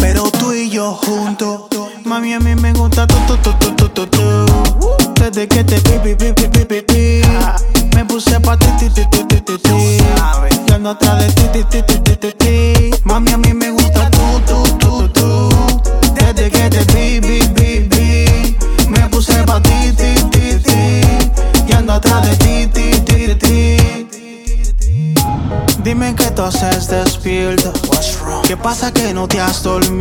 pero tú y yo juntos. Mami, a mí me gusta tú. Desde que te pi, me puse pa' ti. Y ando atrás de ti. Mami, a mí me gusta tú. Desde que te vi, me puse pa' ti. Y ando atrás de ti. Dime qué tú haces despierto. ¿Qué pasa que no te has dormido?